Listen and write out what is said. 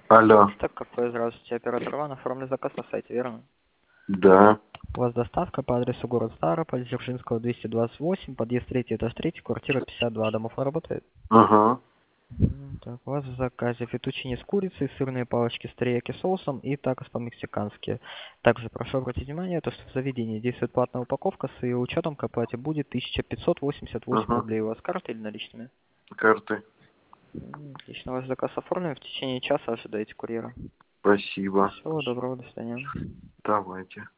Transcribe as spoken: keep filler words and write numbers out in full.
Алло. Так, кафе, здравствуйте, оператор Иван, оформлен заказ на сайте, верно? Да. У вас доставка по адресу город Ставрополь, Дзержинского двести двадцать восемь, подъезд третий, этаж третий, квартира пятьдесят два, домофон работает? Ага. М, Так, у вас в заказе фетучини с курицей, сырные палочки с терияки соусом и такос по-мексикански. Также прошу обратить внимание, то, что в заведении действует платная упаковка, с ее учетом к оплате будет тысяча пятьсот восемьдесят восемь Ага. рублей. У вас карты или наличными? Карты. М, Отлично, ваш заказ оформлен, в течение часа ожидаете курьера. Спасибо. Всего доброго, до свидания. Давайте.